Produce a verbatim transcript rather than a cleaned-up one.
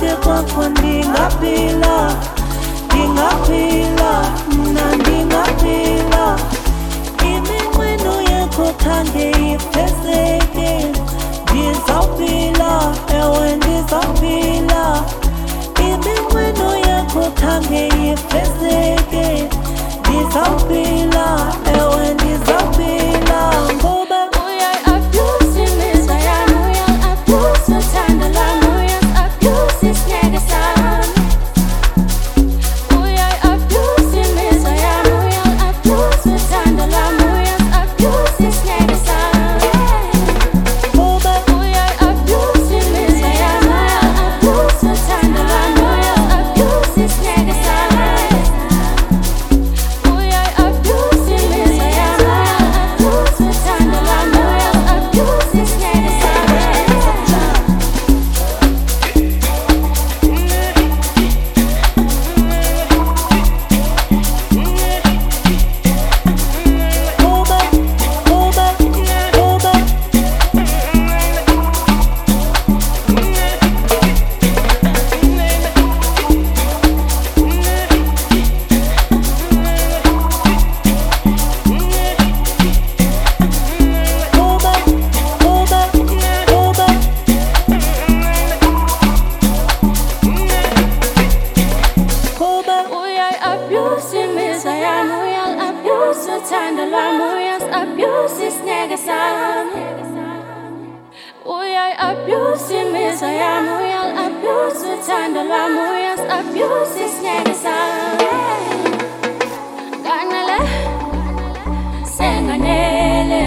ngaphandle kwakho ndingaphila, ndingaphila, mna ndingaphila. Iminqweno yakho khange ifezeke, ndizawuphila, ewe ndizawuphila. Iminqweno yakho khange ifezeke, ndizawuphila, ewe ndizawuphila. Ngoba Uyal-abuse imizwa yami, uyal-abuse uthando lwami, uyal-abuse isineke sami. Uyal-abuse imizwa yami, uyal-abuse uthando lwami, uyal-abuse isineke sami. ngoba Uyal-abuse imizwa yami, uyal-abuse uthando lwami, uyal-abuse isineke sami. Uyal-abuse imizwa yami, uyal-abuse uthando lwami, uyal-abuse isineke sami. ngoba ngoba ngoba ngoba ngoba ngoba ngoba Uyal-abuse imizwa yami, uyal-abuse uthando lwami, uyal-abuse isineke sami. Uyal-abuse imizwa yami, uyal-abuse uthando lwami, uyal-abuse isineke sami. Nganele, senganele.